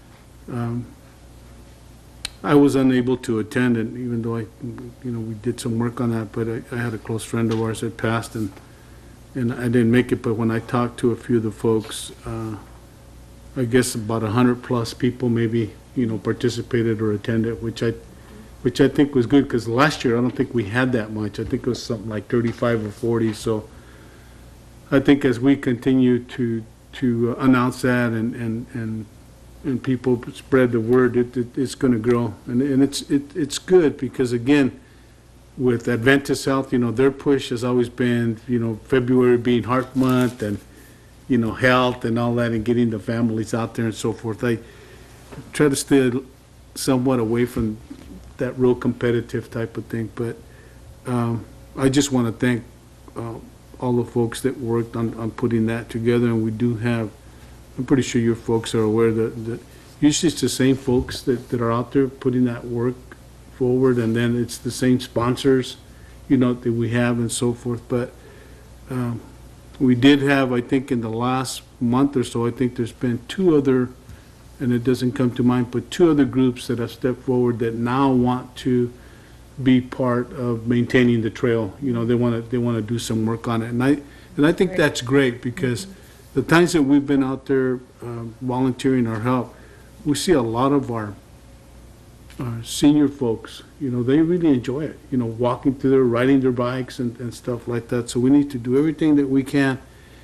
I was unable to attend, and even though we did some work on that, but I had a close friend of ours that passed, and I didn't make it. But when I talked to a few of the folks, I guess about 100+ people maybe participated or attended, which I think was good, because last year I don't think we had that much. I think it was something like 35 or 40. So I think as we continue to announce that and people spread the word, it's going to grow, and it's good, because again, with Adventist Health, their push has always been February being Heart Month, and health and all that, and getting the families out there and so forth. I try to stay somewhat away from that real competitive type of thing, but I just want to thank all the folks that worked on putting that together. And we do have, I'm pretty sure your folks are aware that usually it's the same folks that are out there putting that work forward, and then it's the same sponsors that we have and so forth. But we did have, I think in the last month or so, I think there's been two other, and it doesn't come to mind, but two other groups that have stepped forward that now want to be part of maintaining the trail. They want to do some work on it, and I think that's great, because the times that we've been out there volunteering our help, we see a lot of our senior folks. They really enjoy it. Walking through there, riding their bikes and stuff like that. So we need to do everything that we can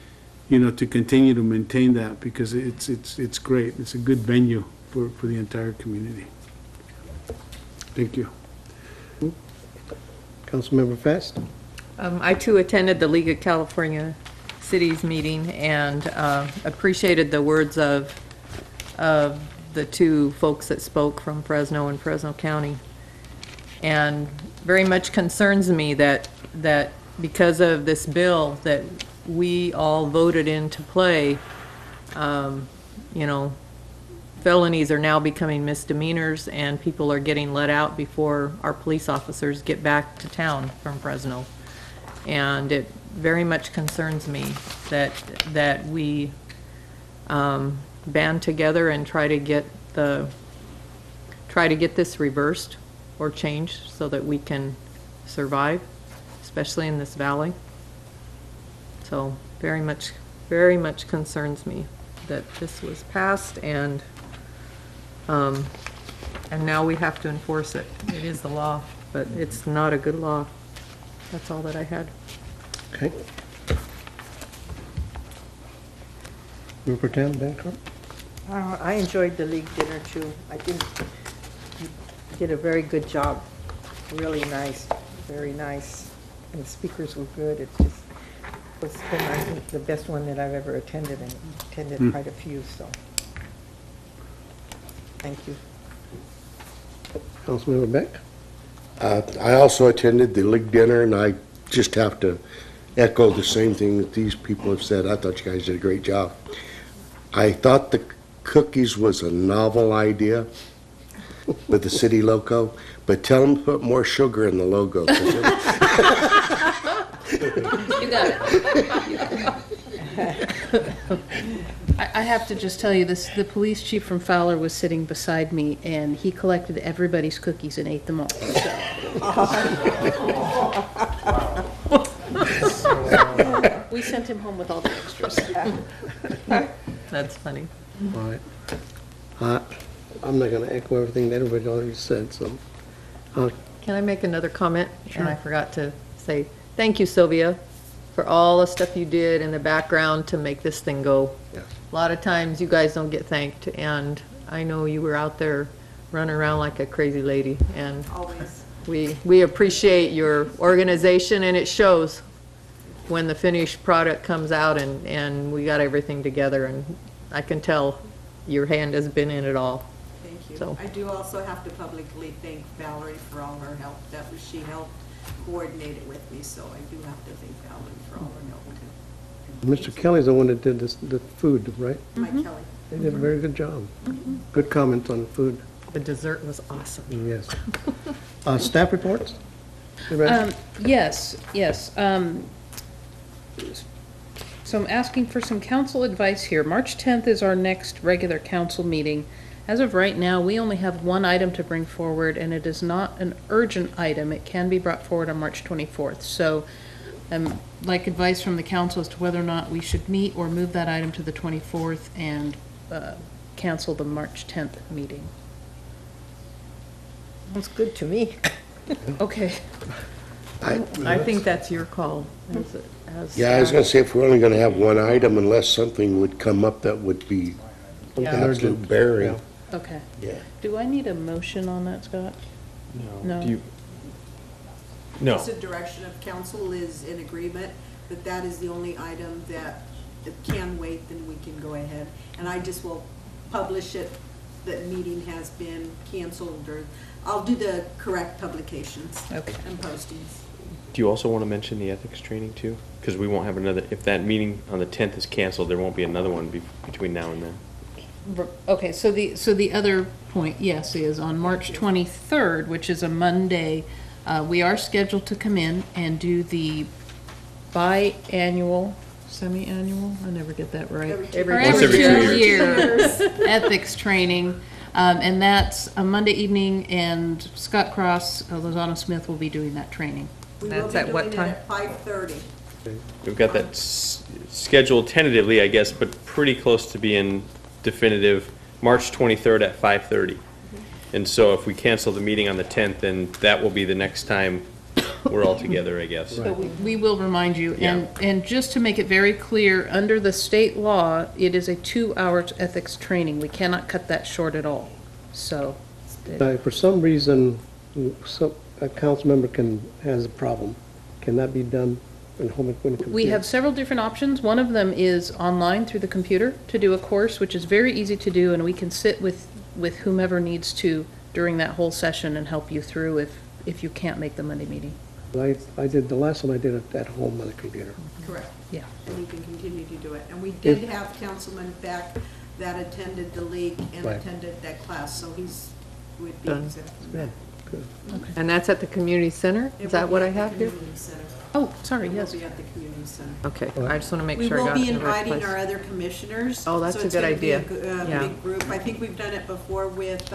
to continue to maintain that, because it's great. It's a good venue for the entire community. Thank you. Councilmember Fast? I too attended the League of California Cities meeting and appreciated the words of the two folks that spoke from Fresno and Fresno County. And very much concerns me that because of this bill that we all voted into play, felonies are now becoming misdemeanors and people are getting let out before our police officers get back to town from Fresno. And it very much concerns me that we band together and try to get this reversed or changed so that we can survive, especially in this valley. So very much concerns me that this was passed and now we have to enforce it. It is the law, but it's not a good law. That's all that I had. Okay. Member Pro Tem Bancroft? I enjoyed the league dinner too. I think you did a very good job. Really nice, very nice. And the speakers were good. It just was been, I think, the best one that I've ever attended, and attended quite a few, so. Thank you. Councilmember Beck? I also attended the league dinner, and I just have to echo the same thing that these people have said. I thought you guys did a great job. I thought the cookies was a novel idea with the city logo, but tell them to put more sugar in the logo. You got it. I have to just tell you this, the police chief from Fowler was sitting beside me and he collected everybody's cookies and ate them all. So. We sent him home with all the extras. That's funny. All right. I'm not going to echo everything that everybody already said, so. Can I make another comment? Sure. And I forgot to say, thank you, Sylvia, for all the stuff you did in the background to make this thing go. Yes. A lot of times you guys don't get thanked, and I know you were out there running around like a crazy lady, and Always. we appreciate your organization, and it shows when the finished product comes out and we got everything together, and I can tell your hand has been in it all. Thank you. So. I do also have to publicly thank Valerie for all her help. She helped coordinate it with me, so I do have to thank Valerie for all her help too. Mr. Kelly's the one that did this, the food, right? Mike Kelly. They did a very good job. Good comments on the food. The dessert was awesome. Yes. Staff reports? You ready? Yes. So I'm asking for some council advice here. March 10th is our next regular council meeting. As of right now, we only have one item to bring forward, and it is not an urgent item. It can be brought forward on March 24th. So like advice from the council as to whether or not we should meet or move that item to the 24th and cancel the March 10th meeting. Sounds good to me. Okay. I think that's your call. Yeah, I was going to say, if we're only going to have one item, unless something would come up that would be Yeah. absolute bearing. Okay. Yeah. Do I need a motion on that, Scott? No. Do you? No. Just a direction of council is in agreement that that is the only item that can wait, then we can go ahead. And I just will publish it, that meeting has been canceled, or I'll do the correct publications and postings. Do you also want to mention the ethics training too? Because we won't have another, if that meeting on the 10th is canceled, there won't be another one between now and then. Okay, so the other point, yes, is on March 23rd, which is a Monday, we are scheduled to come in and do the biannual, semi-annual, I never get that right. Every 2 years. Ethics training, and that's a Monday evening, and Scott Cross, Lozano Smith will be doing that training. We will be doing it at 5:30. We've got that scheduled tentatively, I guess, but pretty close to being definitive, March 23rd at 5:30. And so if we cancel the meeting on the 10th, then that will be the next time we're all together, I guess. But we will remind you, Yeah. and just to make it very clear, under the state law, it is a 2-hour ethics training. We cannot cut that short at all, so. For some reason, a council member has a problem. Can that be done in home equipment? We have several different options. One of them is online through the computer to do a course, which is very easy to do, and we can sit with whomever needs to during that whole session and help you through if you can't make the Monday meeting. I did, the last one I did it at home on the computer. Correct. Yeah. And you can continue to do it. And we did have Councilman Beck that attended the league and Right. attended that class, so would be Done. exempt from Good, that. good. And that's at the community center? It Is that will what be I at the have here? community center. Oh, sorry, It will yes. be at the community center. Okay, I just want to make We sure I will got it be in the right inviting place. our other commissioners. Oh, that's so a it's good gonna be idea. Yeah. big group. I think we've done it before with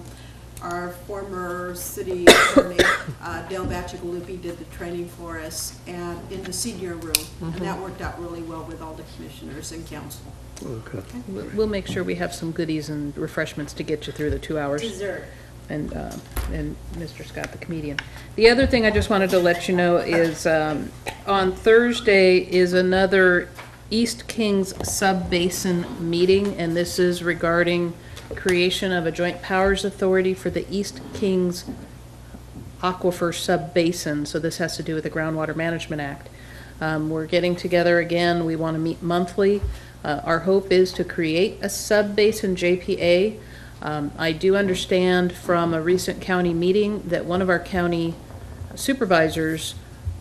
our former city attorney, Dale Bacigalupi, did the training for us and in the senior room. And that worked out really well with all the commissioners and council. Okay. We'll make sure we have some goodies and refreshments to get you through the 2 hours. Dessert. And Mr. Scott, the comedian. The other thing I just wanted to let you know is on Thursday is another East Kings Sub-Basin meeting, and this is regarding creation of a joint powers authority for the East Kings Aquifer Sub-Basin. So this has to do with the Groundwater Management Act. We're getting together again. We want to meet monthly. Our hope is to create a sub-basin JPA. I do understand from a recent county meeting that one of our county supervisors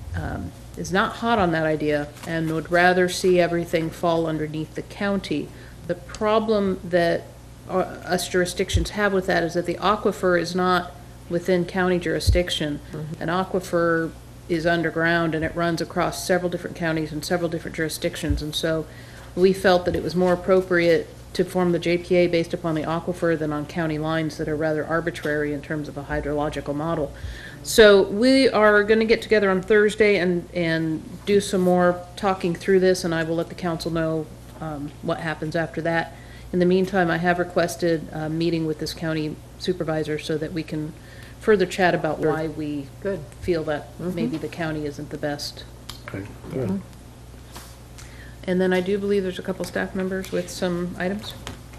is not hot on that idea and would rather see everything fall underneath the county. The problem that us jurisdictions have with that is that the aquifer is not within county jurisdiction. An aquifer is underground and it runs across several different counties and several different jurisdictions, and so we felt that it was more appropriate to form the JPA based upon the aquifer than on county lines that are rather arbitrary in terms of a hydrological model. So we are going to get together on Thursday and do some more talking through this, and I will let the council know what happens after that. In the meantime, I have requested a meeting with this county supervisor so that we can further chat about why we feel that maybe the county isn't the best. Okay, good. And then I do believe there's a couple staff members with some items.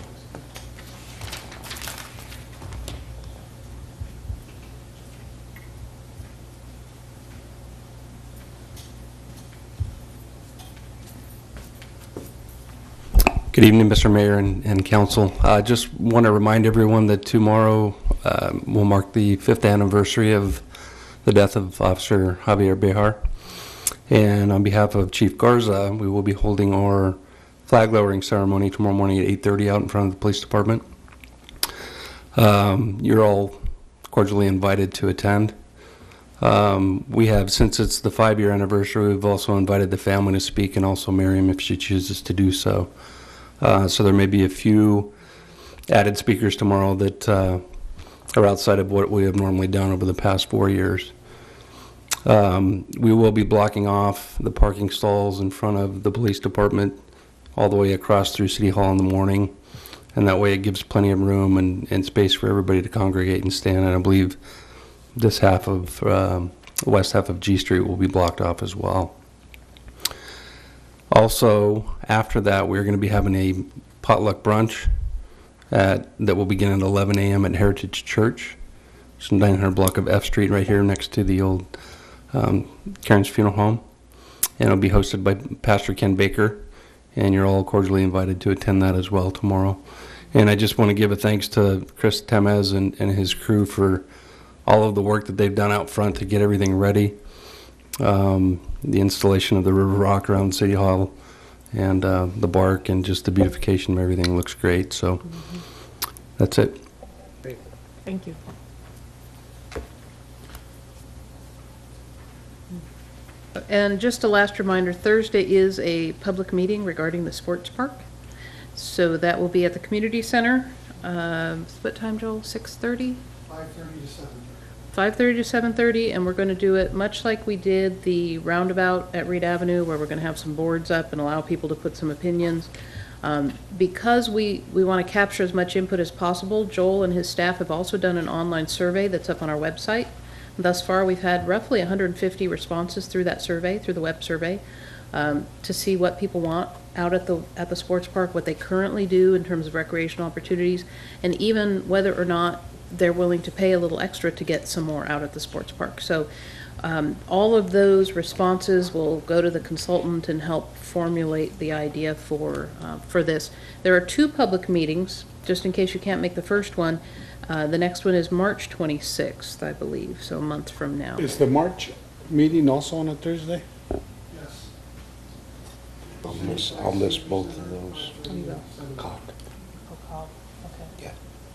Good evening, Mr. Mayor and council. I just want to remind everyone that tomorrow will mark the 5th anniversary of the death of Officer Javier Bejar. And on behalf of Chief Garza, we will be holding our flag lowering ceremony tomorrow morning at 8:30 out in front of the police department. You're all cordially invited to attend. We have, since it's the 5-year anniversary, we've also invited the family to speak and also Miriam if she chooses to do so. So there may be a few added speakers tomorrow that are outside of what we have normally done over the past 4 years. We will be blocking off the parking stalls in front of the police department all the way across through City Hall in the morning. And that way it gives plenty of room and space for everybody to congregate and stand. And I believe this half of, the west half of G Street will be blocked off as well. Also, after that, we're going to be having a potluck brunch that will begin at 11 a.m. at Heritage Church. It's 900 block of F Street right here next to the old Karen's Funeral Home. And it'll be hosted by Pastor Ken Baker. And you're all cordially invited to attend that as well tomorrow. And I just want to give a thanks to Chris Temez and his crew for all of the work that they've done out front to get everything ready. The installation of the river rock around City Hall and the bark and just the beautification of everything looks great. So that's it. Great. Thank you. And just a last reminder, Thursday is a public meeting regarding the sports park. So that will be at the community center. What time, Joel? 6:30? 5:30 to 7:30. 5:30 to 7:30, and we're going to do it much like we did the roundabout at Reed Avenue, where we're going to have some boards up and allow people to put some opinions. Because we want to capture as much input as possible, Joel and his staff have also done an online survey that's up on our website. Thus far, we've had roughly 150 responses through that survey, through the web survey, to see what people want out at the sports park, what they currently do in terms of recreational opportunities, and even whether or not they're willing to pay a little extra to get some more out at the sports park. So all of those responses will go to the consultant and help formulate the idea for this. There are 2 public meetings, just in case you can't make the first one. The next one is March 26th, I believe, so a month from now. Is the March meeting also on a Thursday? I'll miss both of those. You will. Cock. Okay.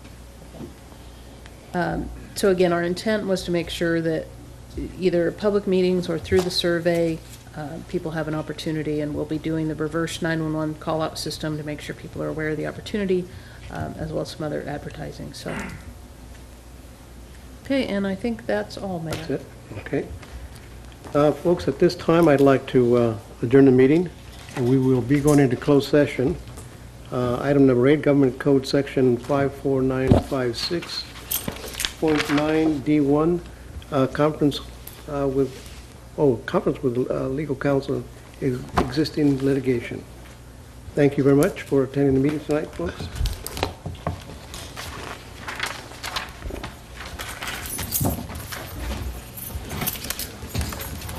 Yeah. So again, our intent was to make sure that either public meetings or through the survey, people have an opportunity, and we'll be doing the reverse 911 call-out system to make sure people are aware of the opportunity, as well as some other advertising, so. Okay, and I think that's all, Mayor. That's it? Okay. Folks, at this time, I'd like to adjourn the meeting. We will be going into closed session. Item number 8, Government Code Section 54956.9D1, conference with legal counsel existing litigation. Thank you very much for attending the meeting tonight, folks.